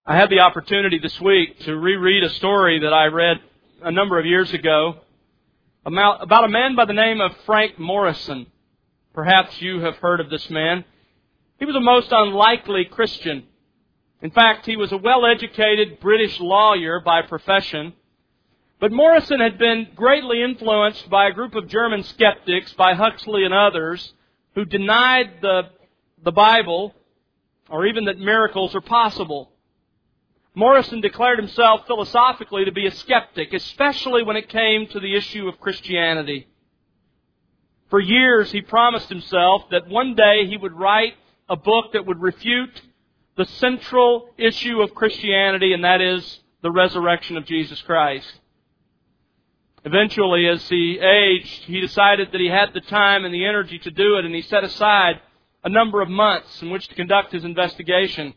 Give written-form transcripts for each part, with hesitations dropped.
I had the opportunity this week to reread a story that I read a number of years ago about a man by the name of Frank Morison. Perhaps you have heard of this man. He was a most unlikely Christian. In fact, he was a well-educated British lawyer by profession. But Morison had been greatly influenced by a group of German skeptics, by Huxley and others, who denied the Bible, or even that miracles are possible. Morison declared himself philosophically to be a skeptic, especially when it came to the issue of Christianity. For years, he promised himself that one day he would write a book that would refute the central issue of Christianity, and that is the resurrection of Jesus Christ. Eventually, as he aged, he decided that he had the time and the energy to do it, and he set aside a number of months in which to conduct his investigation.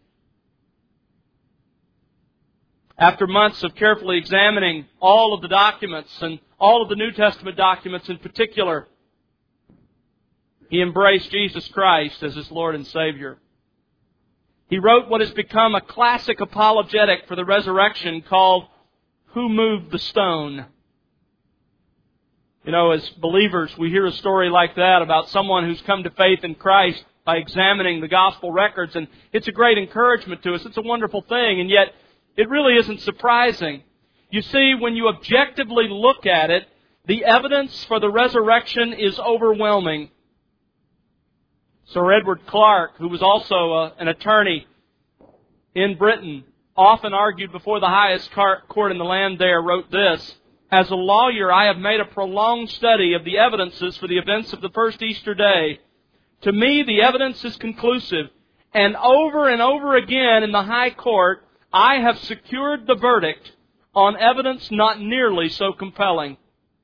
After months of carefully examining all of the documents, and all of the New Testament documents in particular, he embraced Jesus Christ as his Lord and Savior. He wrote what has become a classic apologetic for the resurrection called Who Moved the Stone? You know, as believers, we hear a story like that about someone who's come to faith in Christ by examining the gospel records, and it's a great encouragement to us. It's a wonderful thing, and yet it really isn't surprising. You see, when you objectively look at it, the evidence for the resurrection is overwhelming. Sir Edward Clarke, who was also an attorney in Britain, often argued before the highest court in the land there, wrote this: "As a lawyer, I have made a prolonged study of the evidences for the events of the first Easter day. To me, the evidence is conclusive, and over again in the High Court, I have secured the verdict on evidence not nearly so compelling."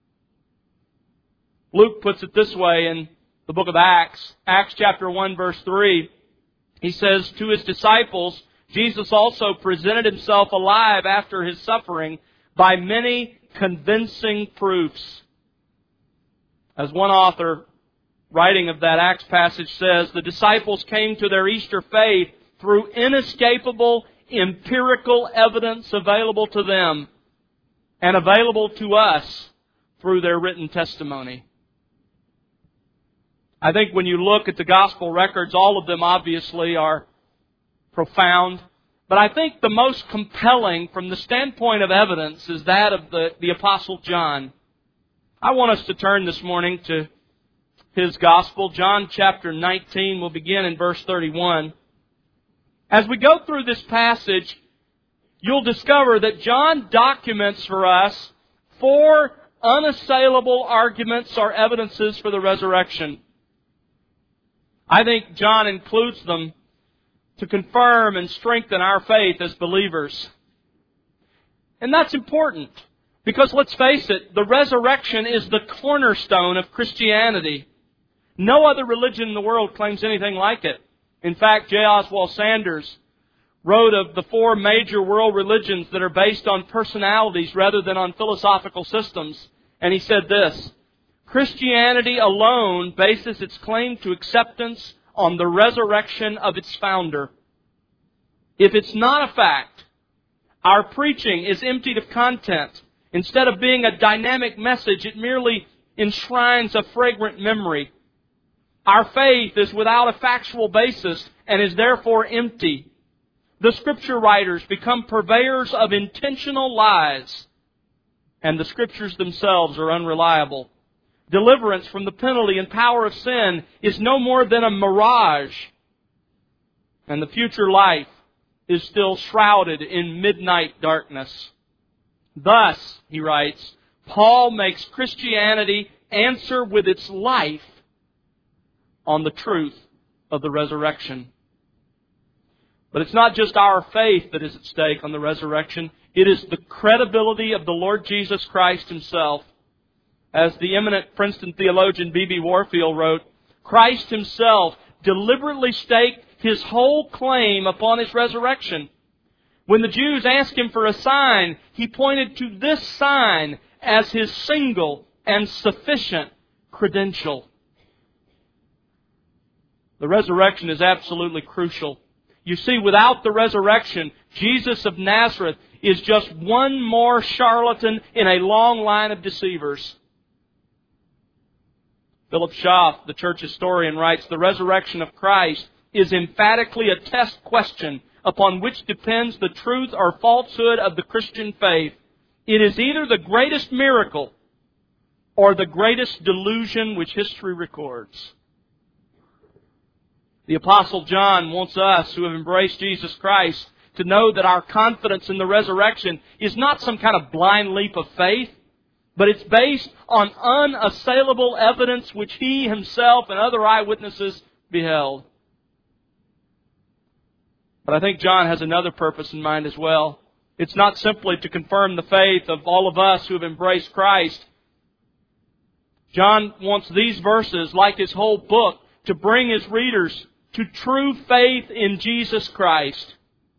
Luke puts it this way in the book of Acts, Acts chapter 1, verse 3. He says, "To his disciples, Jesus also presented himself alive after his suffering by many convincing proofs." As one author writing of that Acts passage says, the disciples came to their Easter faith through inescapable empirical evidence available to them and available to us through their written testimony. I think when you look at the gospel records, all of them obviously are profound. But I think the most compelling from the standpoint of evidence is that of the Apostle John. I want us to turn this morning to his gospel. John chapter 19, we'll begin in verse 31. As we go through this passage, you'll discover that John documents for us 4 unassailable arguments or evidences for the resurrection. I think John includes them to confirm and strengthen our faith as believers. And that's important, because let's face it, the resurrection is the cornerstone of Christianity. No other religion in the world claims anything like it. In fact, J. Oswald Sanders wrote of the 4 major world religions that are based on personalities rather than on philosophical systems. And he said this: "Christianity alone bases its claim to acceptance on the resurrection of its founder. If it's not a fact, our preaching is emptied of content. Instead of being a dynamic message, it merely enshrines a fragrant memory. Our faith is without a factual basis and is therefore empty. The Scripture writers become purveyors of intentional lies, and the Scriptures themselves are unreliable. Deliverance from the penalty and power of sin is no more than a mirage, and the future life is still shrouded in midnight darkness." Thus, he writes, Paul makes Christianity answer with its life on the truth of the resurrection. But it's not just our faith that is at stake on the resurrection. It is the credibility of the Lord Jesus Christ Himself. As the eminent Princeton theologian B.B. Warfield wrote, Christ Himself deliberately staked His whole claim upon His resurrection. When the Jews asked Him for a sign, He pointed to this sign as His single and sufficient credential. The resurrection is absolutely crucial. You see, without the resurrection, Jesus of Nazareth is just one more charlatan in a long line of deceivers. Philip Schaff, the church historian, writes, "The resurrection of Christ is emphatically a test question upon which depends the truth or falsehood of the Christian faith. It is either the greatest miracle or the greatest delusion which history records." The Apostle John wants us who have embraced Jesus Christ to know that our confidence in the resurrection is not some kind of blind leap of faith, but it's based on unassailable evidence which he himself and other eyewitnesses beheld. But I think John has another purpose in mind as well. It's not simply to confirm the faith of all of us who have embraced Christ. John wants these verses, like his whole book, to bring his readers to true faith in Jesus Christ.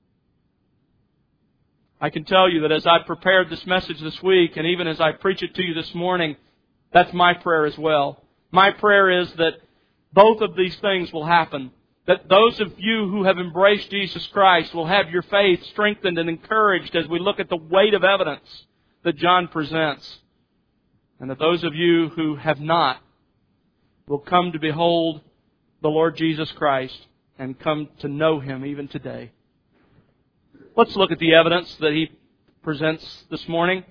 I can tell you that as I prepared this message this week, and even as I preach it to you this morning, that's my prayer as well. My prayer is that both of these things will happen. That those of you who have embraced Jesus Christ will have your faith strengthened and encouraged as we look at the weight of evidence that John presents. And that those of you who have not will come to behold the Lord Jesus Christ and come to know Him even today. Let's look at the evidence that he presents this morning.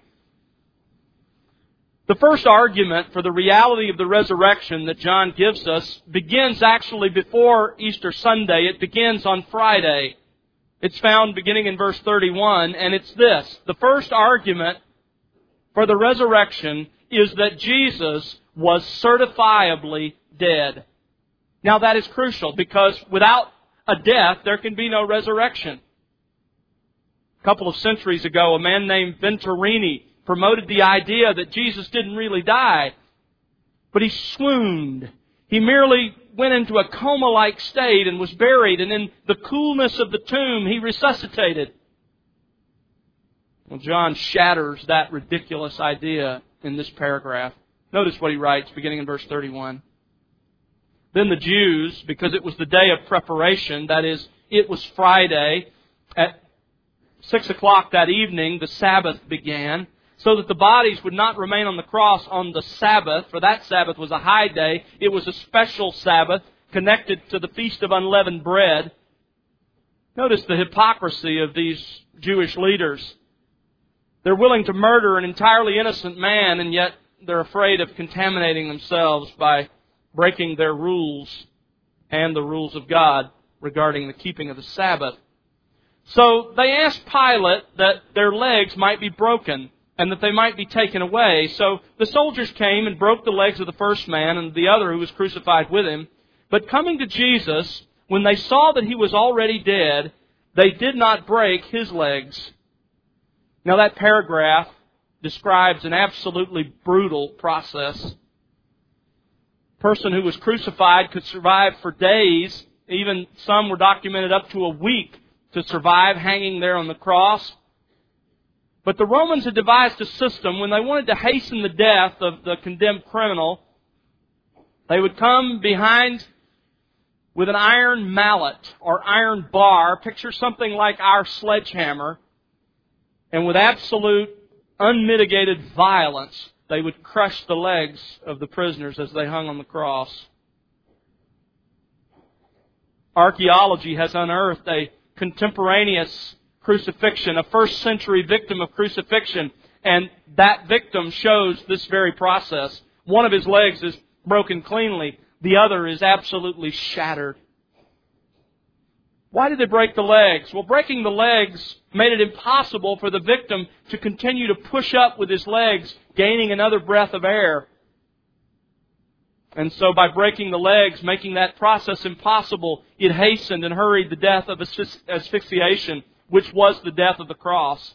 The first argument for the reality of the resurrection that John gives us begins actually before Easter Sunday. It begins on Friday. It's found beginning in verse 31, and it's this. The first argument for the resurrection is that Jesus was certifiably dead. Now that is crucial because without a death, there can be no resurrection. A couple of centuries ago, a man named Venturini promoted the idea that Jesus didn't really die, but He swooned. He merely went into a coma-like state and was buried, and in the coolness of the tomb, He resuscitated. Well, John shatters that ridiculous idea in this paragraph. Notice what he writes, beginning in verse 31. Then the Jews, because it was the day of preparation, that is, it was Friday, at 6 o'clock that evening, the Sabbath began, so that the bodies would not remain on the cross on the Sabbath, for that Sabbath was a high day. It was a special Sabbath connected to the Feast of Unleavened Bread. Notice the hypocrisy of these Jewish leaders. They're willing to murder an entirely innocent man, and yet they're afraid of contaminating themselves by breaking their rules and the rules of God regarding the keeping of the Sabbath. So they asked Pilate that their legs might be broken and that they might be taken away. So the soldiers came and broke the legs of the first man and the other who was crucified with him. But coming to Jesus, when they saw that He was already dead, they did not break His legs. Now that paragraph describes an absolutely brutal process. A person who was crucified could survive for days. Even some were documented up to a week to survive hanging there on the cross. But the Romans had devised a system when they wanted to hasten the death of the condemned criminal. They would come behind with an iron mallet or iron bar, picture something like our sledgehammer, and with absolute, unmitigated violence, they would crush the legs of the prisoners as they hung on the cross. Archaeology has unearthed a contemporaneous crucifixion, a first century victim of crucifixion, and that victim shows this very process. One of his legs is broken cleanly, the other is absolutely shattered. Why did they break the legs? Well, breaking the legs made it impossible for the victim to continue to push up with his legs, gaining another breath of air. And so by breaking the legs, making that process impossible, it hastened and hurried the death of asphyxiation, which was the death of the cross.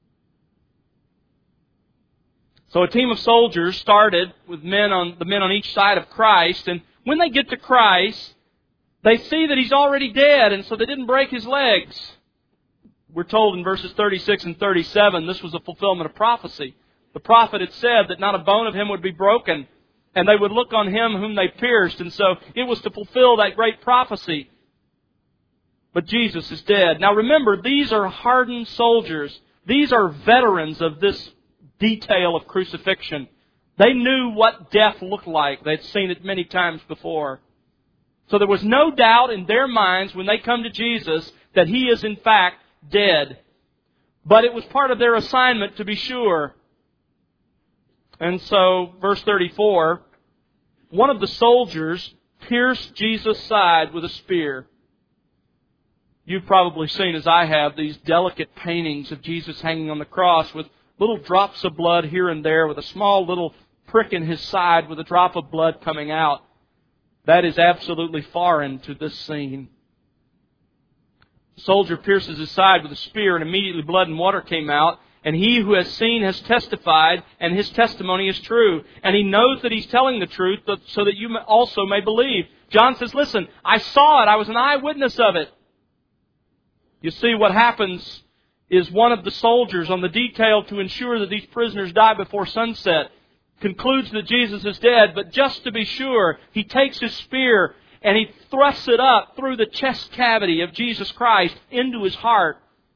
So a team of soldiers started with the men on each side of Christ, and when they get to Christ, they see that He's already dead, and so they didn't break His legs. We're told in verses 36 and 37, this was a fulfillment of prophecy. The prophet had said that not a bone of Him would be broken, and they would look on Him whom they pierced. And so it was to fulfill that great prophecy. but Jesus is dead. Now remember, these are hardened soldiers. These are veterans of this detail of crucifixion. They knew what death looked like. They'd seen it many times before. So there was no doubt in their minds when they come to Jesus that He is in fact dead. But it was part of their assignment to be sure. And so, verse 34, one of the soldiers pierced Jesus' side with a spear. You've probably seen, as I have, these delicate paintings of Jesus hanging on the cross with little drops of blood here and there, with a small little prick in His side with a drop of blood coming out. That is absolutely foreign to this scene. The soldier pierces his side with a spear, and immediately blood and water came out. And he who has seen has testified, and his testimony is true. And he knows that he's telling the truth so that you also may believe. John says, listen, I saw it. I was an eyewitness of it. You see, what happens is one of the soldiers on the detail to ensure that these prisoners die before sunset concludes that Jesus is dead, but just to be sure, he takes his spear and he thrusts it up through the chest cavity of Jesus Christ into His heart.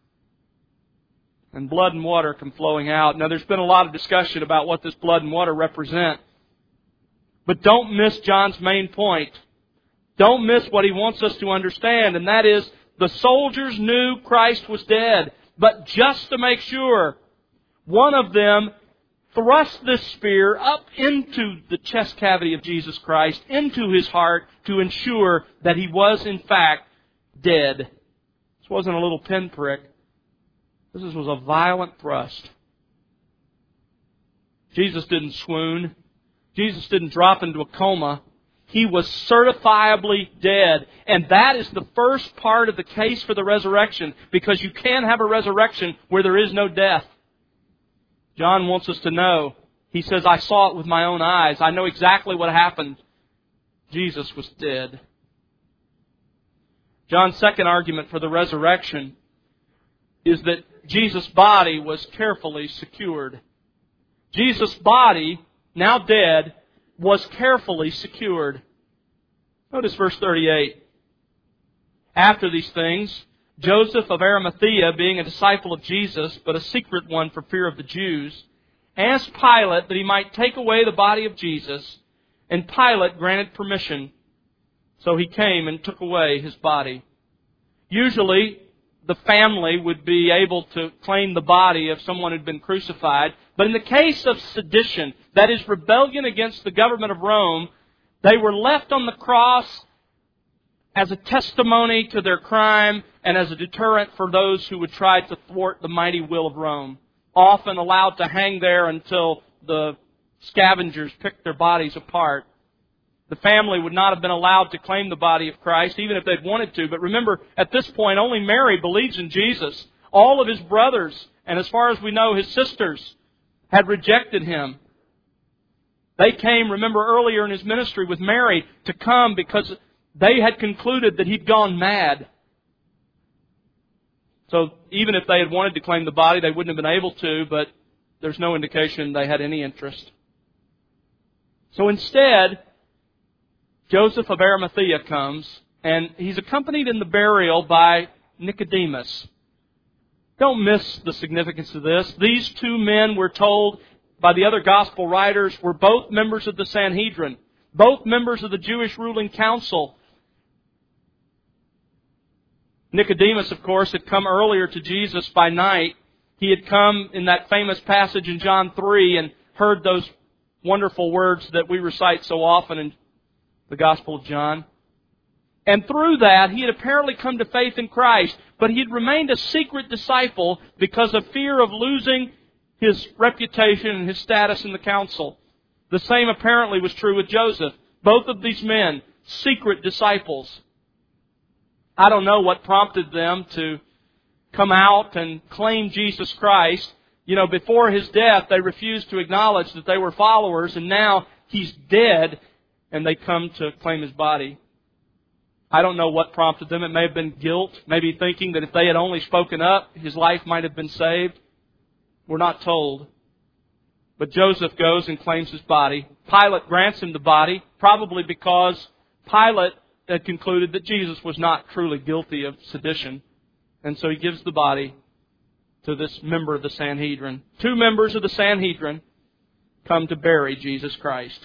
And blood and water come flowing out. Now, there's been a lot of discussion about what this blood and water represent. But don't miss John's main point. Don't miss what he wants us to understand, and that is the soldiers knew Christ was dead. But just to make sure, one of them thrust this spear up into the chest cavity of Jesus Christ, into His heart, to ensure that He was in fact dead. This wasn't a little pinprick. This was a violent thrust. Jesus didn't swoon. Jesus didn't drop into a coma. He was certifiably dead. And that is the first part of the case for the resurrection, because you can't have a resurrection where there is no death. John wants us to know. He says, I saw it with my own eyes. I know exactly what happened. Jesus was dead. John's second argument for the resurrection is that Jesus' body was carefully secured. Jesus' body, now dead, was carefully secured. Notice verse 38. After these things, Joseph of Arimathea, being a disciple of Jesus, but a secret one for fear of the Jews, asked Pilate that he might take away the body of Jesus, and Pilate granted permission. So he came and took away His body. Usually, the family would be able to claim the body of someone who had been crucified. But in the case of sedition, that is rebellion against the government of Rome, they were left on the cross as a testimony to their crime and as a deterrent for those who would try to thwart the mighty will of Rome. Often allowed to hang there until the scavengers picked their bodies apart. The family would not have been allowed to claim the body of Christ, even if they'd wanted to. But remember, at this point, only Mary believes in Jesus. All of His brothers, and as far as we know, His sisters, had rejected Him. They came, remember, earlier in His ministry with Mary to come because they had concluded that He'd gone mad. So even if they had wanted to claim the body, they wouldn't have been able to, but there's no indication they had any interest. So instead, Joseph of Arimathea comes, and he's accompanied in the burial by Nicodemus. Don't miss the significance of this. These two men, we're told by the other gospel writers, were both members of the Sanhedrin, both members of the Jewish ruling council. Nicodemus, of course, had come earlier to Jesus by night. He had come in that famous passage in John 3 and heard those wonderful words that we recite so often in the Gospel of John. And through that, he had apparently come to faith in Christ, but he had remained a secret disciple because of fear of losing his reputation and his status in the council. The same apparently was true with Joseph. Both of these men, secret disciples. I don't know what prompted them to come out and claim Jesus Christ. Before His death, they refused to acknowledge that they were followers, and now He's dead, and they come to claim His body. I don't know what prompted them. It may have been guilt, maybe thinking that if they had only spoken up, his life might have been saved. We're not told. But Joseph goes and claims his body. Pilate grants him the body, probably because Pilate had concluded that Jesus was not truly guilty of sedition. And so he gives the body to this member of the Sanhedrin. 2 members of the Sanhedrin come to bury Jesus Christ.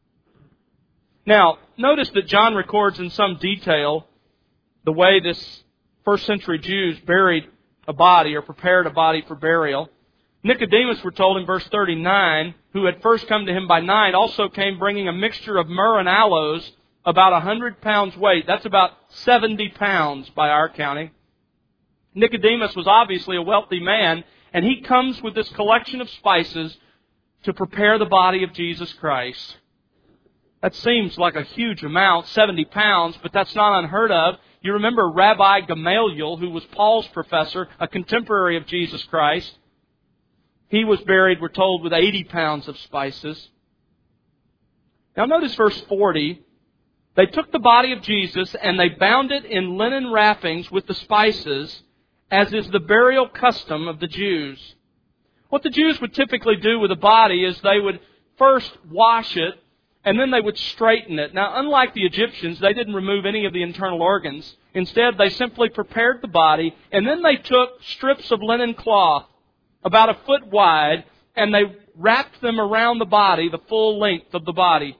Now, notice that John records in some detail the way this first century Jews buried a body or prepared a body for burial. Nicodemus, we're told in verse 39, who had first come to him by night, also came bringing a mixture of myrrh and aloes, about 100 pounds weight. That's about 70 pounds by our counting. Nicodemus was obviously a wealthy man, and he comes with this collection of spices to prepare the body of Jesus Christ. That seems like a huge amount, 70 pounds, but that's not unheard of. You remember Rabbi Gamaliel, who was Paul's professor, a contemporary of Jesus Christ. He was buried, we're told, with 80 pounds of spices. Now notice verse 40. They took the body of Jesus and they bound it in linen wrappings with the spices, as is the burial custom of the Jews. What the Jews would typically do with a body is they would first wash it and then they would straighten it. Now, unlike the Egyptians, they didn't remove any of the internal organs. Instead, they simply prepared the body and then they took strips of linen cloth about a foot wide and they wrapped them around the body, the full length of the body.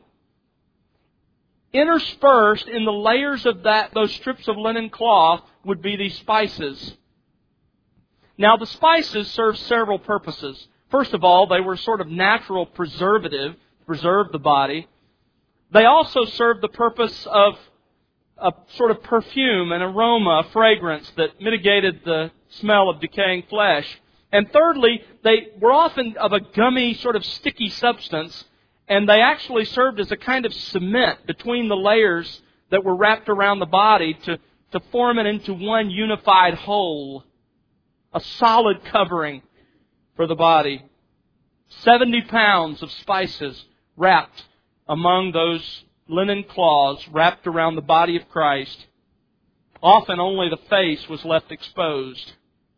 Interspersed in the layers of those strips of linen cloth would be these spices. Now, the spices served several purposes. First of all, they were sort of natural preservative, to preserve the body. They also served the purpose of a sort of perfume, an aroma, a fragrance that mitigated the smell of decaying flesh. And thirdly, they were often of a gummy, sort of sticky substance, and they actually served as a kind of cement between the layers that were wrapped around the body to form it into one unified whole. A solid covering for the body. 70 pounds of spices wrapped among those linen cloths wrapped around the body of Christ. Often only the face was left exposed.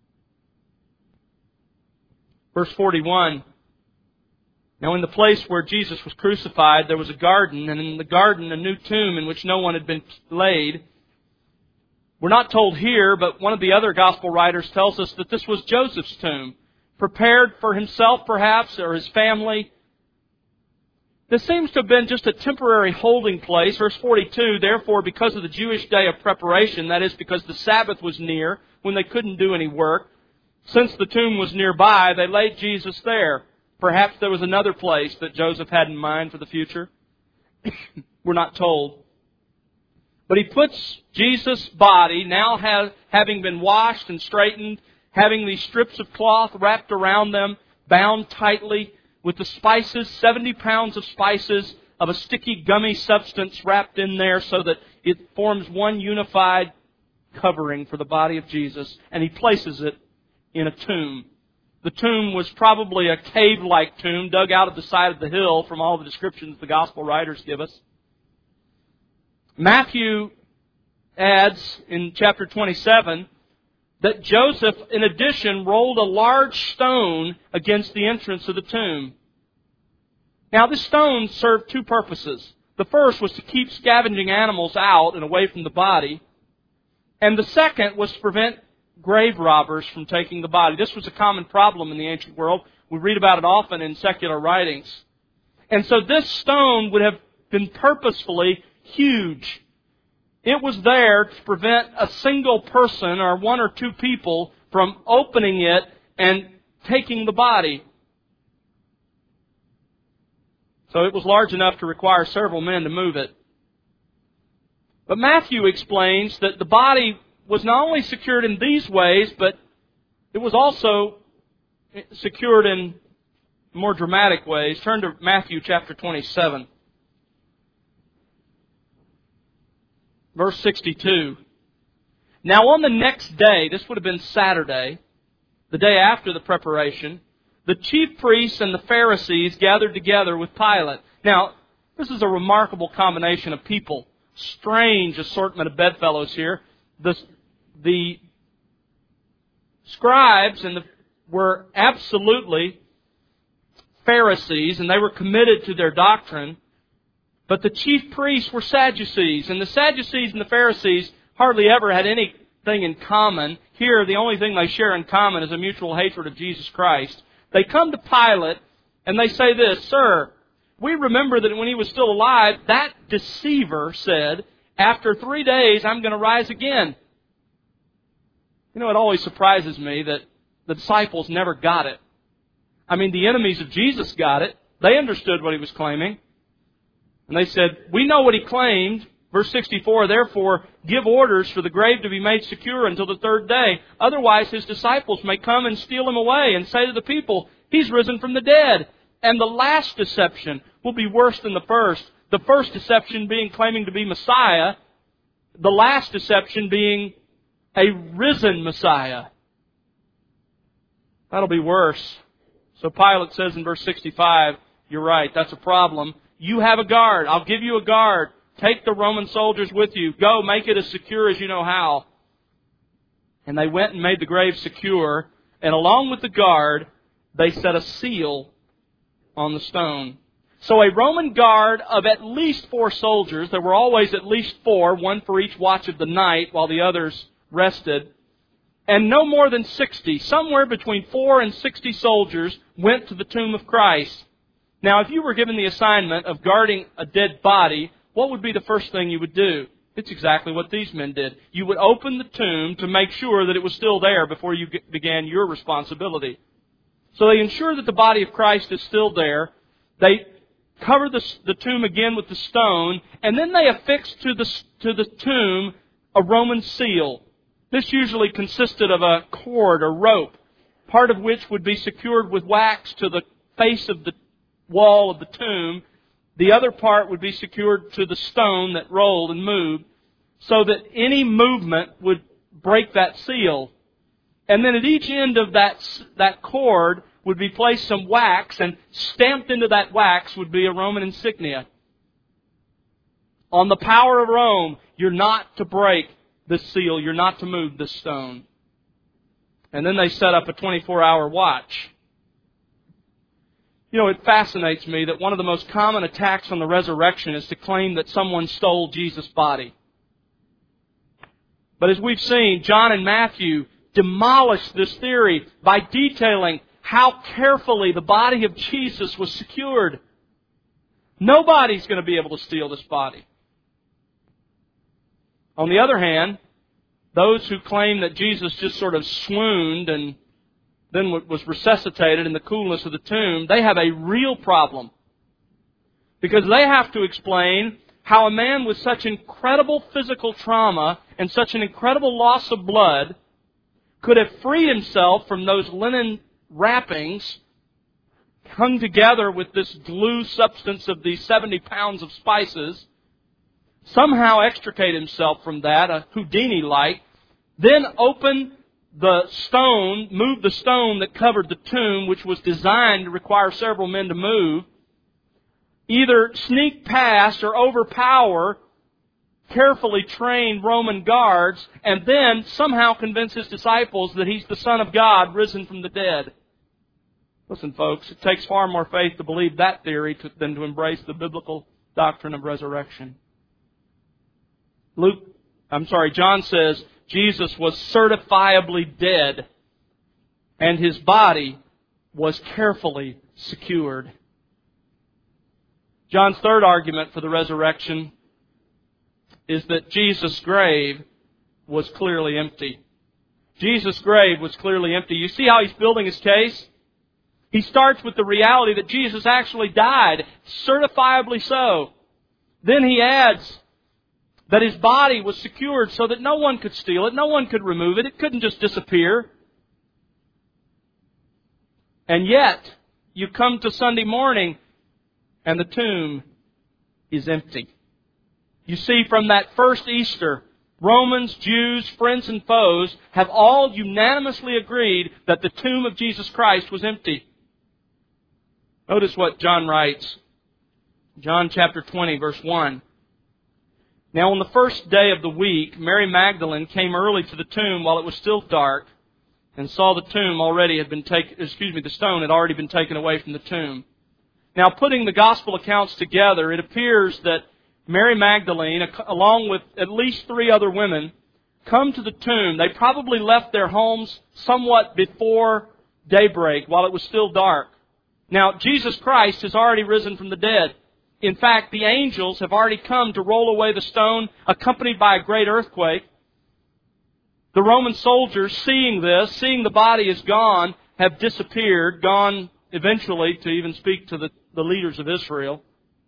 Verse 41. Now in the place where Jesus was crucified, there was a garden, and in the garden a new tomb in which no one had been laid. We're not told here, but one of the other gospel writers tells us that this was Joseph's tomb, prepared for himself perhaps, or his family. This seems to have been just a temporary holding place. Verse 42, therefore, because of the Jewish day of preparation, that is, because the Sabbath was near, when they couldn't do any work, since the tomb was nearby, they laid Jesus there. Perhaps there was another place that Joseph had in mind for the future. We're not told. But he puts Jesus' body, now having been washed and straightened, having these strips of cloth wrapped around them, bound tightly with the spices, 70 pounds of spices of a sticky, gummy substance wrapped in there so that it forms one unified covering for the body of Jesus. And he places it in a tomb. The tomb was probably a cave-like tomb dug out of the side of the hill from all the descriptions the gospel writers give us. Matthew adds in chapter 27 that Joseph, in addition, rolled a large stone against the entrance of the tomb. Now, this stone served 2 purposes. The first was to keep scavenging animals out and away from the body. And the second was to prevent grave robbers from taking the body. This was a common problem in the ancient world. We read about it often in secular writings. And so this stone would have been purposefully huge. It was there to prevent a single person or 1 or 2 people from opening it and taking the body. So it was large enough to require several men to move it. But Matthew explains that the body was not only secured in these ways, but it was also secured in more dramatic ways. Turn to Matthew chapter 27. Verse 62. Now on the next day, this would have been Saturday, the day after the preparation, the chief priests and the Pharisees gathered together with Pilate. Now, this is a remarkable combination of people. Strange assortment of bedfellows here. The scribes were absolutely Pharisees, and they were committed to their doctrine. But the chief priests were Sadducees, and the Sadducees and the Pharisees hardly ever had anything in common. Here, the only thing they share in common is a mutual hatred of Jesus Christ. They come to Pilate, and they say this, "Sir, we remember that when he was still alive, that deceiver said, 'After 3 days, I'm going to rise again.'" You know, it always surprises me that the disciples never got it. I mean, the enemies of Jesus got it. They understood what he was claiming. And they said, "We know what he claimed." Verse 64, "Therefore, give orders for the grave to be made secure until the 3rd day. Otherwise, his disciples may come and steal him away and say to the people, 'He's risen from the dead.' And the last deception will be worse than the first. The first deception being claiming to be Messiah. The last deception being a risen Messiah." That'll be worse. So Pilate says in verse 65, "You're right, that's a problem. You have a guard. I'll give you a guard. Take the Roman soldiers with you. Go, make it as secure as you know how." And they went and made the grave secure. And along with the guard, they set a seal on the stone. So a Roman guard of at least 4 soldiers, there were always at least 4, one for each watch of the night while the others rested, and no more than 60, somewhere between 4 and 60 soldiers went to the tomb of Christ. Now, if you were given the assignment of guarding a dead body, what would be the first thing you would do? It's exactly what these men did. You would open the tomb to make sure that it was still there before you began your responsibility. So they ensure that the body of Christ is still there. They cover the tomb again with the stone, and then they affix to the tomb a Roman seal. This usually consisted of a cord or rope, part of which would be secured with wax to the face of the wall of the tomb. The other part would be secured to the stone that rolled and moved, so that any movement would break that seal. And then at each end of that cord would be placed some wax, and stamped into that wax would be a Roman insignia. On the power of Rome, you're not to break this seal. You're not to move this stone. And then they set up a 24-hour watch. You know, it fascinates me that one of the most common attacks on the resurrection is to claim that someone stole Jesus' body. But as we've seen, John and Matthew demolished this theory by detailing how carefully the body of Jesus was secured. Nobody's going to be able to steal this body. On the other hand, those who claim that Jesus just sort of swooned and then was resuscitated in the coolness of the tomb, they have a real problem. Because they have to explain how a man with such incredible physical trauma and such an incredible loss of blood could have freed himself from those linen wrappings hung together with this glue substance of these 70 pounds of spices, somehow extricate himself from that, a Houdini-like, then open the stone, move the stone that covered the tomb, which was designed to require several men to move, either sneak past or overpower carefully trained Roman guards, and then somehow convince his disciples that he's the Son of God risen from the dead. Listen, folks, it takes far more faith to believe that theory than to embrace the biblical doctrine of resurrection. John says Jesus was certifiably dead, and his body was carefully secured. John's third argument for the resurrection is that Jesus' grave was clearly empty. Jesus' grave was clearly empty. You see how he's building his case? He starts with the reality that Jesus actually died, certifiably so. Then he adds that his body was secured so that no one could steal it, no one could remove it, it couldn't just disappear. And yet, you come to Sunday morning and the tomb is empty. You see, from that first Easter, Romans, Jews, friends, and foes have all unanimously agreed that the tomb of Jesus Christ was empty. Notice what John writes. John chapter 20, verse 1. Now on the first day of the week, Mary Magdalene came early to the tomb while it was still dark, and saw the stone had already been taken away from the tomb. Now, putting the gospel accounts together, it appears that Mary Magdalene, along with at least 3 other women, come to the tomb. They probably left their homes somewhat before daybreak, while it was still dark. Now, Jesus Christ has already risen from the dead. In fact, the angels have already come to roll away the stone, accompanied by a great earthquake. The Roman soldiers, seeing this, seeing the body is gone, have disappeared, gone eventually to even speak to the leaders of Israel.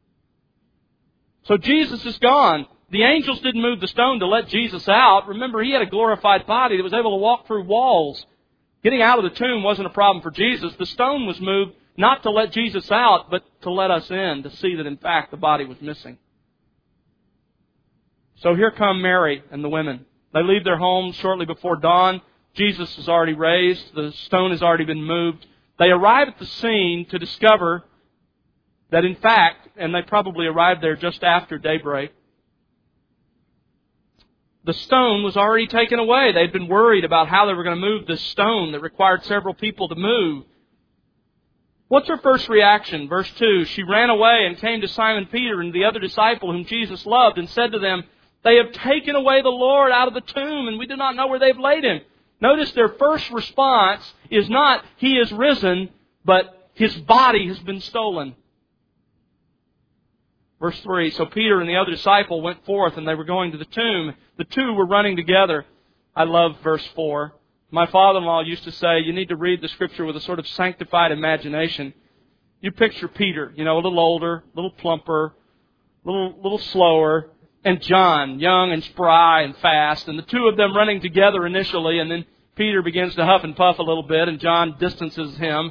So Jesus is gone. The angels didn't move the stone to let Jesus out. Remember, He had a glorified body that was able to walk through walls. Getting out of the tomb wasn't a problem for Jesus. The stone was moved not to let Jesus out, but to let us in, to see that in fact the body was missing. So here come Mary and the women. They leave their homes shortly before dawn. Jesus is already raised. The stone has already been moved. They arrive at the scene to discover that in fact, and they probably arrived there just after daybreak, the stone was already taken away. They'd been worried about how they were going to move this stone that required several people to move. What's her first reaction? Verse 2, she ran away and came to Simon Peter and the other disciple whom Jesus loved and said to them, "They have taken away the Lord out of the tomb, and we do not know where they've laid Him." Notice their first response is not, He is risen, but His body has been stolen. Verse 3, so Peter and the other disciple went forth, and they were going to the tomb. The two were running together. I love verse 4. My father-in-law used to say, you need to read the Scripture with a sort of sanctified imagination. You picture Peter, a little older, a little plumper, a little slower, and John, young and spry and fast, and the two of them running together initially, and then Peter begins to huff and puff a little bit, and John distances him.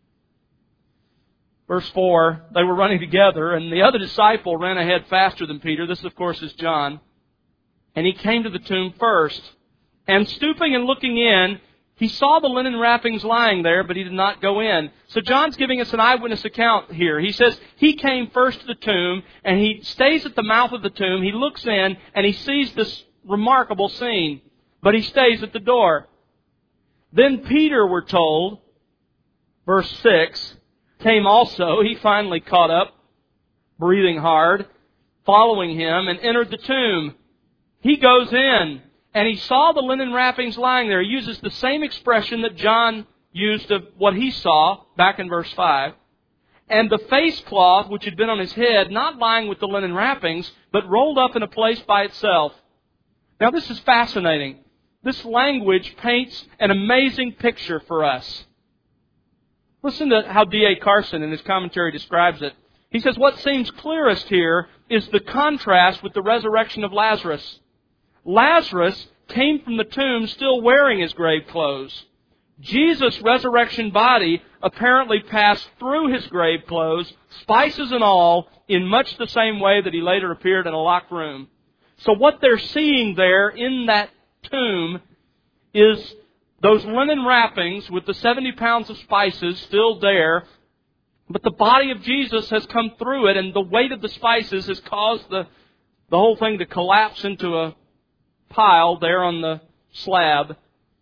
Verse 4, they were running together, and the other disciple ran ahead faster than Peter. This, of course, is John. And he came to the tomb first. And stooping and looking in, he saw the linen wrappings lying there, but he did not go in. So John's giving us an eyewitness account here. He says he came first to the tomb, and he stays at the mouth of the tomb. He looks in, and he sees this remarkable scene. But he stays at the door. Then Peter, we're told, verse 6, came also. He finally caught up, breathing hard, following him, and entered the tomb. He goes in, and he saw the linen wrappings lying there. He uses the same expression that John used of what he saw back in verse 5. And the face cloth, which had been on his head, not lying with the linen wrappings, but rolled up in a place by itself. Now this is fascinating. This language paints an amazing picture for us. Listen to how D.A. Carson in his commentary describes it. He says, what seems clearest here is the contrast with the resurrection of Lazarus. Lazarus came from the tomb still wearing his grave clothes. Jesus' resurrection body apparently passed through his grave clothes, spices and all, in much the same way that he later appeared in a locked room. So what they're seeing there in that tomb is those linen wrappings with the 70 pounds of spices still there, but the body of Jesus has come through it, and the weight of the spices has caused the whole thing to collapse into a pile there on the slab.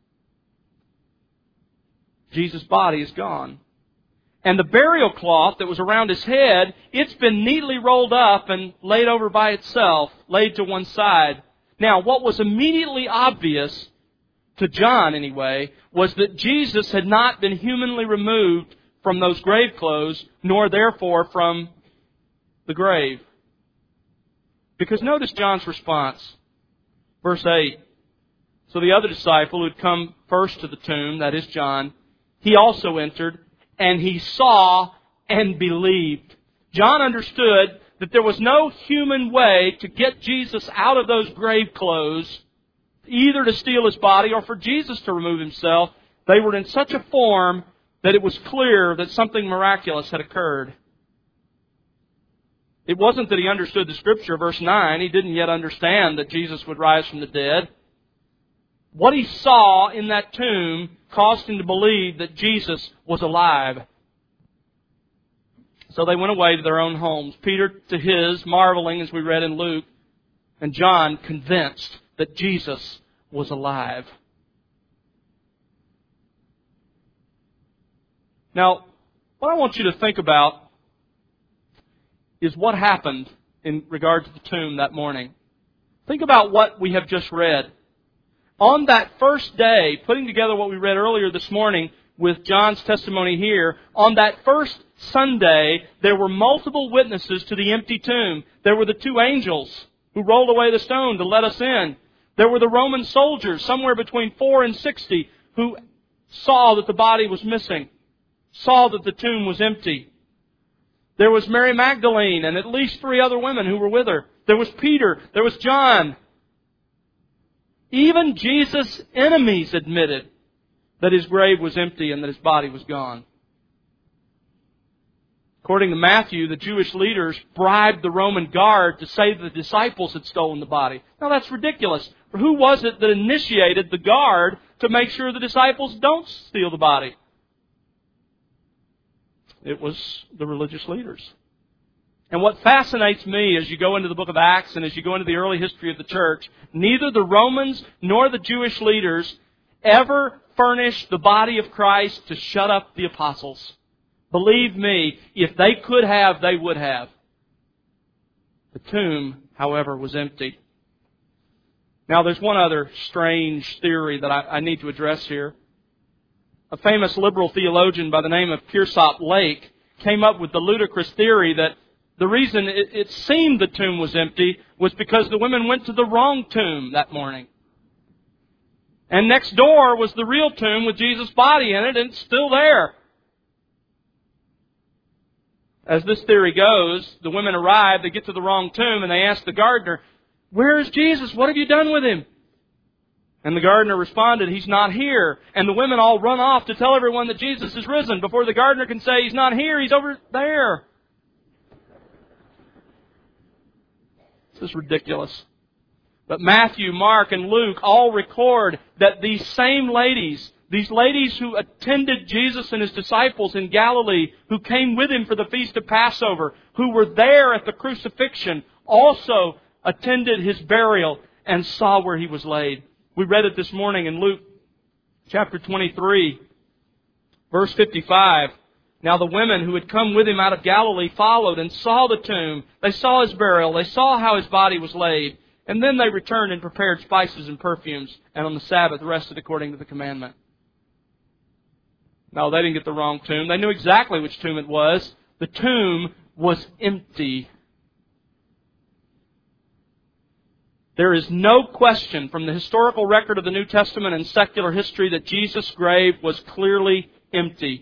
Jesus' body is gone. And the burial cloth that was around his head, it's been neatly rolled up and laid over by itself, laid to one side. Now, what was immediately obvious, to John anyway, was that Jesus had not been humanly removed from those grave clothes, nor therefore from the grave. Because notice John's response. Verse 8. So the other disciple who had come first to the tomb, that is John, he also entered, and he saw and believed. John understood that there was no human way to get Jesus out of those grave clothes, either to steal his body or for Jesus to remove himself. They were in such a form that it was clear that something miraculous had occurred. It wasn't that he understood the Scripture, verse 9. He didn't yet understand that Jesus would rise from the dead. What he saw in that tomb caused him to believe that Jesus was alive. So they went away to their own homes. Peter to his, marveling as we read in Luke, and John convinced that Jesus was alive. Now, what I want you to think about is what happened in regard to the tomb that morning. Think about what we have just read. On that first day, putting together what we read earlier this morning with John's testimony here, on that first Sunday, there were multiple witnesses to the empty tomb. There were the two angels who rolled away the stone to let us in. There were the Roman soldiers, somewhere between 4 and 60, who saw that the body was missing, saw that the tomb was empty. There was Mary Magdalene and at least 3 other women who were with her. There was Peter. There was John. Even Jesus' enemies admitted that his grave was empty and that his body was gone. According to Matthew, the Jewish leaders bribed the Roman guard to say that the disciples had stolen the body. Now that's ridiculous. Who was it that initiated the guard to make sure the disciples don't steal the body? It was the religious leaders. And what fascinates me as you go into the book of Acts and as you go into the early history of the church, neither the Romans nor the Jewish leaders ever furnished the body of Christ to shut up the apostles. Believe me, if they could have, they would have. The tomb, however, was empty. Now, there's one other strange theory that I need to address here. A famous liberal theologian by the name of Pearsop Lake came up with the ludicrous theory that the reason it seemed the tomb was empty was because the women went to the wrong tomb that morning. And next door was the real tomb with Jesus' body in it, and it's still there. As this theory goes, the women arrive, they get to the wrong tomb, and they ask the gardener, "Where is Jesus? What have you done with him?" And the gardener responded, "He's not here." And the women all run off to tell everyone that Jesus is risen. Before the gardener can say, "He's not here, he's over there." This is ridiculous. But Matthew, Mark, and Luke all record that these same ladies, these ladies who attended Jesus and His disciples in Galilee, who came with Him for the Feast of Passover, who were there at the crucifixion, also attended His burial and saw where He was laid. We read it this morning in Luke chapter 23, verse 55. Now the women who had come with Him out of Galilee followed and saw the tomb. They saw His burial. They saw how His body was laid. And then they returned and prepared spices and perfumes, and on the Sabbath rested according to the commandment. No, they didn't get the wrong tomb. They knew exactly which tomb it was. The tomb was empty. There is no question from the historical record of the New Testament and secular history that Jesus' grave was clearly empty.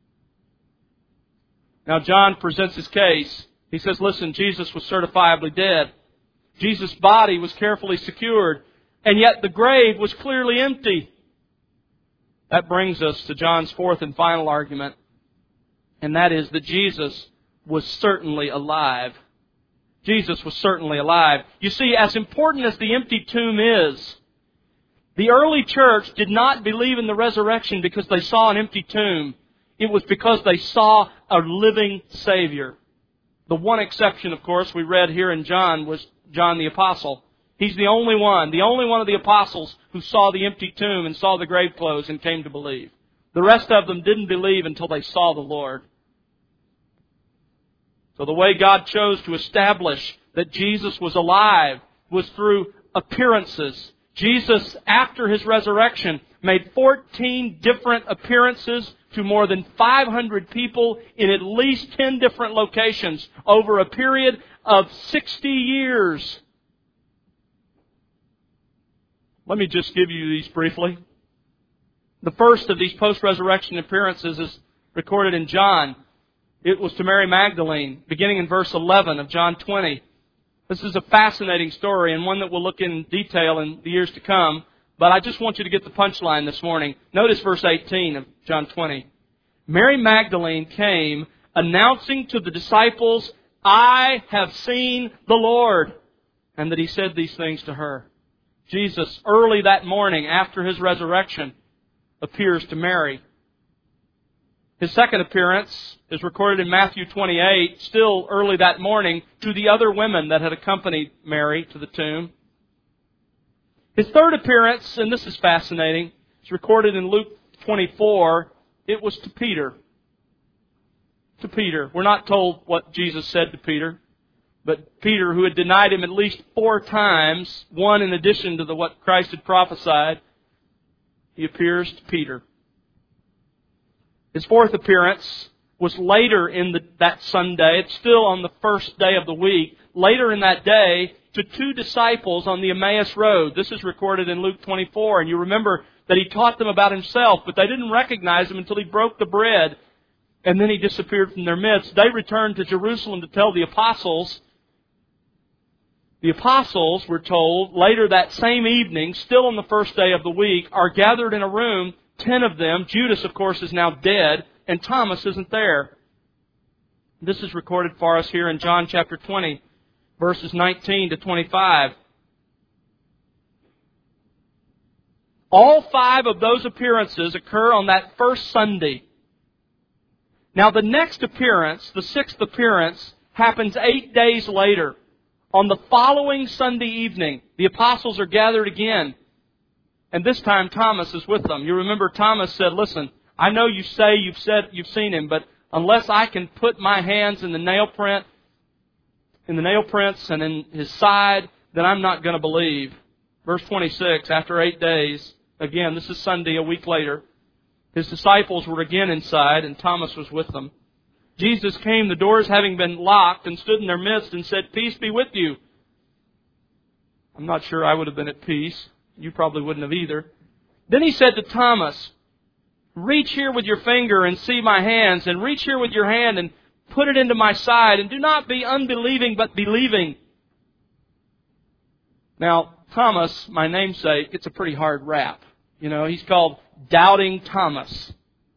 Now John presents his case. He says, listen, Jesus was certifiably dead. Jesus' body was carefully secured, and yet the grave was clearly empty. That brings us to John's fourth and final argument, and that is that Jesus was certainly alive. Jesus was certainly alive. You see, as important as the empty tomb is, the early church did not believe in the resurrection because they saw an empty tomb. It was because they saw a living Savior. The one exception, of course, we read here in John was John the Apostle. He's the only one of the apostles who saw the empty tomb and saw the grave clothes and came to believe. The rest of them didn't believe until they saw the Lord. So the way God chose to establish that Jesus was alive was through appearances. Jesus, after His resurrection, made 14 different appearances to more than 500 people in at least 10 different locations over a period of 60 years. Let me just give you these briefly. The first of these post-resurrection appearances is recorded in John. It was to Mary Magdalene, beginning in verse 11 of John 20. This is a fascinating story and one that we'll look in detail in the years to come. But I just want you to get the punchline this morning. Notice verse 18 of John 20. Mary Magdalene came announcing to the disciples, "I have seen the Lord," and that He said these things to her. Jesus, early that morning after His resurrection, appears to Mary. His second appearance is recorded in Matthew 28, still early that morning, to the other women that had accompanied Mary to the tomb. His third appearance, and this is fascinating, is recorded in Luke 24. It was to Peter. To Peter. We're not told what Jesus said to Peter. But Peter, who had denied Him at least 4 times, one in addition to what Christ had prophesied, He appears to Peter. His 4th appearance was later in that Sunday. It's still on the first day of the week. Later in that day, to 2 disciples on the Emmaus Road. This is recorded in Luke 24. And you remember that He taught them about Himself, but they didn't recognize Him until He broke the bread. And then He disappeared from their midst. They returned to Jerusalem to tell the apostles. The apostles, we're told, later that same evening, still on the first day of the week, are gathered in a room, 10 of them. Judas, of course, is now dead, and Thomas isn't there. This is recorded for us here in John chapter 20, verses 19 to 25. All 5 of those appearances occur on that first Sunday. Now the next appearance, the 6th appearance, happens 8 days later. On the following Sunday evening, the apostles are gathered again. And this time Thomas is with them. You remember Thomas said, listen, I know you say you've seen Him, but unless I can put my hands in the nail prints and in His side, then I'm not going to believe. Verse 26, after 8 days, again, this is Sunday, a week later, His disciples were again inside, and Thomas was with them. Jesus came, the doors having been locked, and stood in their midst and said, peace be with you. I'm not sure I would have been at peace. You probably wouldn't have either. Then He said to Thomas, reach here with your finger and see my hands, and reach here with your hand and put it into my side, and do not be unbelieving, but believing. Now, Thomas, my namesake, it's a pretty hard rap. You know, he's called Doubting Thomas.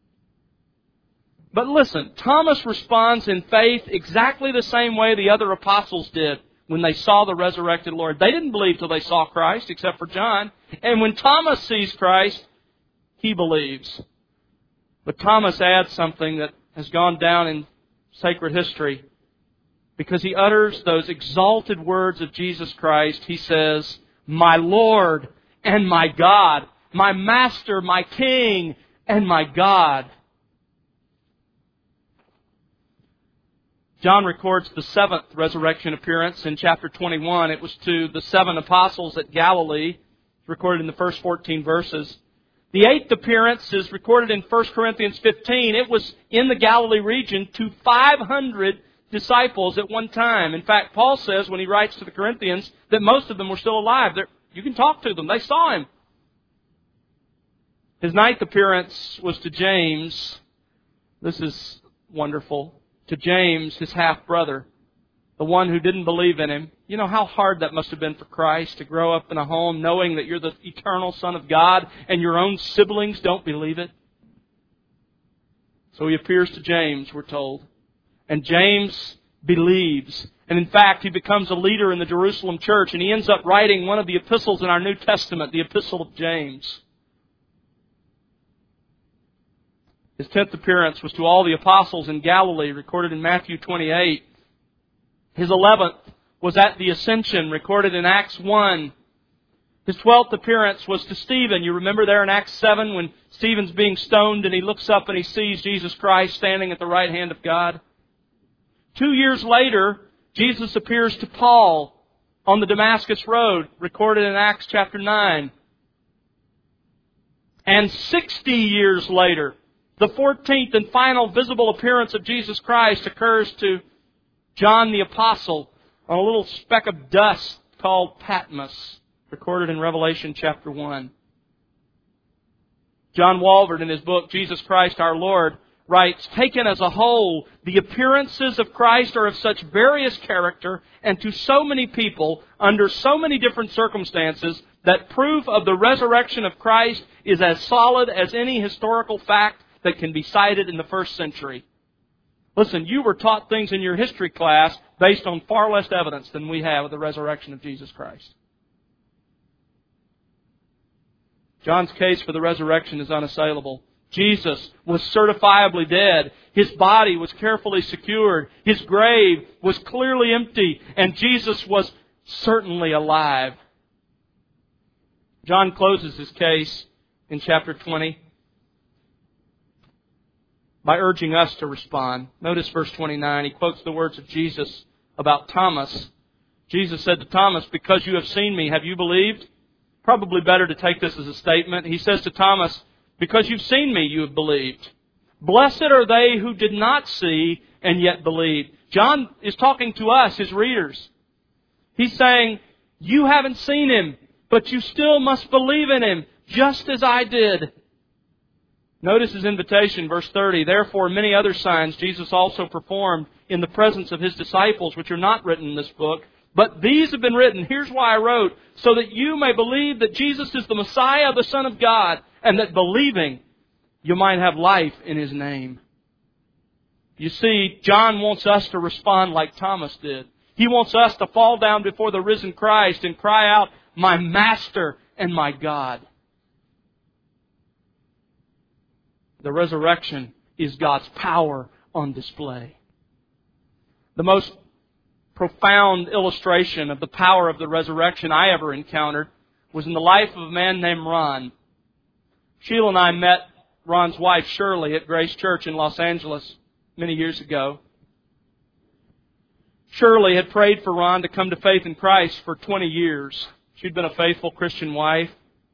But listen, Thomas responds in faith exactly the same way the other apostles did when they saw the resurrected Lord. They didn't believe till they saw Christ, except for John. And when Thomas sees Christ, he believes. But Thomas adds something that has gone down in sacred history. Because he utters those exalted words of Jesus Christ. He says, my Lord and my God, my Master, my King, and my God. John records the 7th resurrection appearance in chapter 21. It was to the 7 apostles at Galilee. It's recorded in the first 14 verses. The 8th appearance is recorded in 1 Corinthians 15. It was in the Galilee region to 500 disciples at one time. In fact, Paul says when he writes to the Corinthians that most of them were still alive. You can talk to them. They saw Him. His 9th appearance was to James. This is wonderful. To James, his half-brother, the one who didn't believe in Him. You know how hard that must have been for Christ to grow up in a home knowing that you're the eternal Son of God and your own siblings don't believe it. So He appears to James, we're told. And James believes. And in fact, he becomes a leader in the Jerusalem church, and he ends up writing one of the epistles in our New Testament, the Epistle of James. His 10th appearance was to all the apostles in Galilee, recorded in Matthew 28. His 11th was at the Ascension, recorded in Acts 1. His 12th appearance was to Stephen. You remember there in Acts 7 when Stephen's being stoned and he looks up and he sees Jesus Christ standing at the right hand of God. 2 years later, Jesus appears to Paul on the Damascus Road, recorded in Acts chapter 9. And 60 years later, the 14th and final visible appearance of Jesus Christ occurs to John the Apostle on a little speck of dust called Patmos, recorded in Revelation chapter 1. John Walvoord, in his book, Jesus Christ Our Lord, writes, taken as a whole, the appearances of Christ are of such various character and to so many people under so many different circumstances that proof of the resurrection of Christ is as solid as any historical fact that can be cited in the first century. Listen, you were taught things in your history class based on far less evidence than we have of the resurrection of Jesus Christ. John's case for the resurrection is unassailable. Jesus was certifiably dead. His body was carefully secured. His grave was clearly empty. And Jesus was certainly alive. John closes his case in chapter 20 by urging us to respond. Notice verse 29. He quotes the words of Jesus about Thomas. Jesus said to Thomas, "Because you have seen me, have you believed?" Probably better to take this as a statement. He says to Thomas, "Because you've seen me, you have believed. Blessed are they who did not see and yet believed." John is talking to us, his readers. He's saying, you haven't seen Him, but you still must believe in Him, just as I did. Notice His invitation, verse 30. "Therefore many other signs Jesus also performed in the presence of His disciples, which are not written in this book. But these have been written," here's why I wrote, "so that you may believe that Jesus is the Messiah, the Son of God, and that believing you might have life in His name." You see, John wants us to respond like Thomas did. He wants us to fall down before the risen Christ and cry out, "My Master and my God." The resurrection is God's power on display. The most profound illustration of the power of the resurrection I ever encountered was in the life of a man named Ron. Sheila and I met Ron's wife, Shirley, at Grace Church in Los Angeles many years ago. Shirley had prayed for Ron to come to faith in Christ for 20 years. She'd been a faithful Christian wife.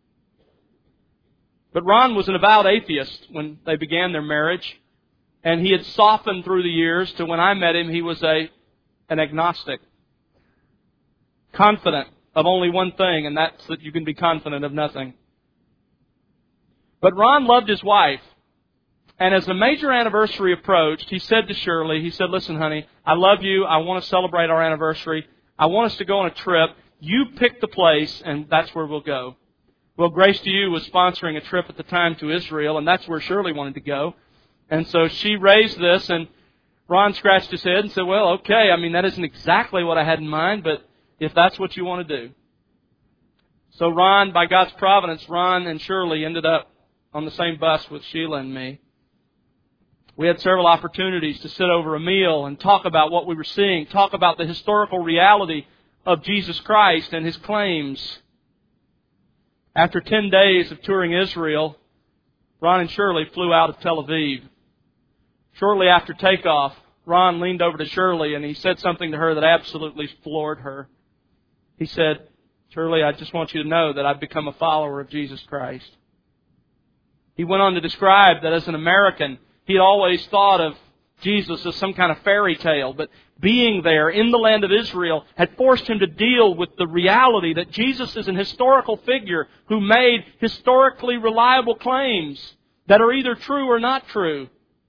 But Ron was an avowed atheist when they began their marriage, and he had softened through the years to when I met him, he was an agnostic. Confident of only one thing, and that's that you can be confident of nothing. But Ron loved his wife. And as the major anniversary approached, he said to Shirley, he said, "Listen, honey, I love you. I want to celebrate our anniversary. I want us to go on a trip. You pick the place, and that's where we'll go." Well, Grace to You was sponsoring a trip at the time to Israel, and that's where Shirley wanted to go. And so she raised this, and Ron scratched his head and said, "Well, okay, that isn't exactly what I had in mind, but if that's what you want to do." So Ron, by God's providence, Ron and Shirley ended up on the same bus with Sheila and me. We had several opportunities to sit over a meal and talk about what we were seeing, talk about the historical reality of Jesus Christ and His claims. After 10 days of touring Israel, Ron and Shirley flew out of Tel Aviv. Shortly after takeoff, Ron leaned over to Shirley and he said something to her that absolutely floored her. He said, "Shirley, I just want you to know that I've become a follower of Jesus Christ." He went on to describe that as an American, he had always thought of Jesus as some kind of fairy tale, but being there in the land of Israel had forced him to deal with the reality that Jesus is an historical figure who made historically reliable claims that are either true or not true.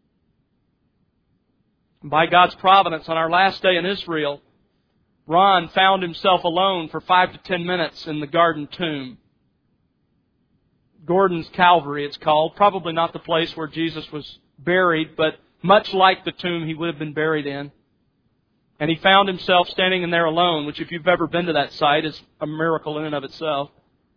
By God's providence, on our last day in Israel, Ron found himself alone for 5 to 10 minutes in the garden tomb. Gordon's Calvary, it's called. Probably not the place where Jesus was buried, but much like the tomb he would have been buried in. And he found himself standing in there alone, which if you've ever been to that site is a miracle in and of itself.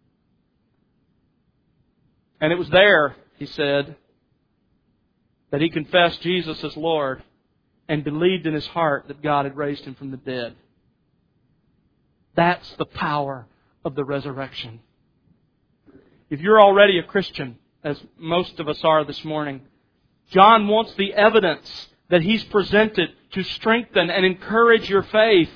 And it was there, he said, that he confessed Jesus as Lord and believed in his heart that God had raised Him from the dead. That's the power of the resurrection. If you're already a Christian, as most of us are this morning, John wants the evidence that he's presented to strengthen and encourage your faith.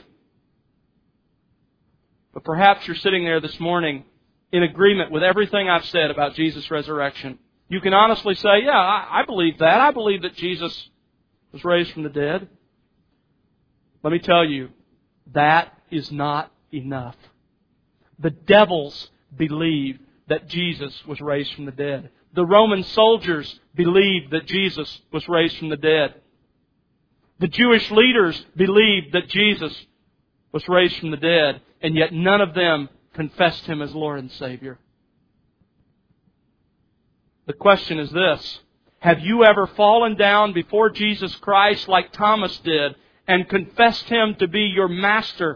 But perhaps you're sitting there this morning in agreement with everything I've said about Jesus' resurrection. You can honestly say, "Yeah, I believe that. I believe that Jesus was raised from the dead." Let me tell you, that is not enough. The devils believe that Jesus was raised from the dead. The Roman soldiers believed that Jesus was raised from the dead. The Jewish leaders believed that Jesus was raised from the dead, and yet none of them confessed Him as Lord and Savior. The question is this: have you ever fallen down before Jesus Christ like Thomas did and confessed Him to be your Master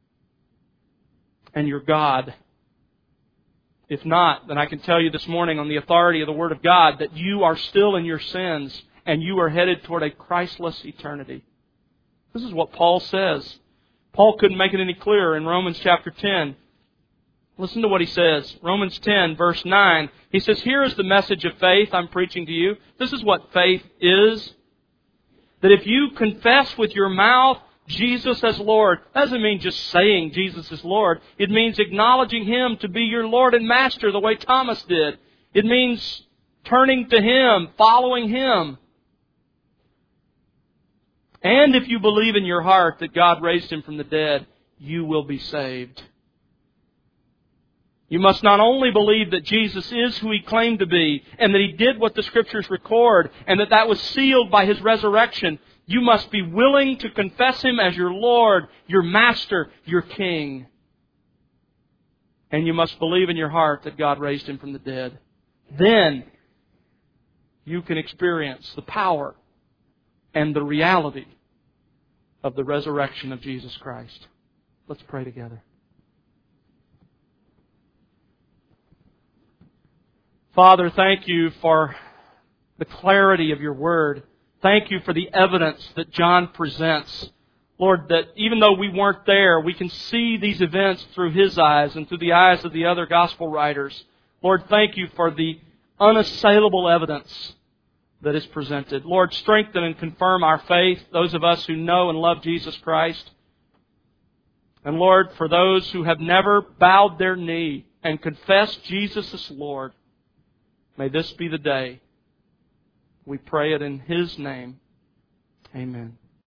and your God? If not, then I can tell you this morning on the authority of the Word of God that you are still in your sins and you are headed toward a Christless eternity. This is what Paul says. Paul couldn't make it any clearer in Romans chapter 10. Listen to what he says. Romans 10, verse 9. He says, "Here is the message of faith I'm preaching to you." This is what faith is. That if you confess with your mouth Jesus as Lord. That doesn't mean just saying Jesus is Lord. It means acknowledging Him to be your Lord and Master the way Thomas did. It means turning to Him, following Him. And if you believe in your heart that God raised Him from the dead, you will be saved. You must not only believe that Jesus is who He claimed to be, and that He did what the Scriptures record, and that that was sealed by His resurrection. You must be willing to confess Him as your Lord, your Master, your King. And you must believe in your heart that God raised Him from the dead. Then you can experience the power and the reality of the resurrection of Jesus Christ. Let's pray together. Father, thank You for the clarity of Your Word. Thank You for the evidence that John presents. Lord, that even though we weren't there, we can see these events through his eyes and through the eyes of the other gospel writers. Lord, thank You for the unassailable evidence that is presented. Lord, strengthen and confirm our faith, those of us who know and love Jesus Christ. And Lord, for those who have never bowed their knee and confessed Jesus as Lord, may this be the day. We pray it in His name. Amen.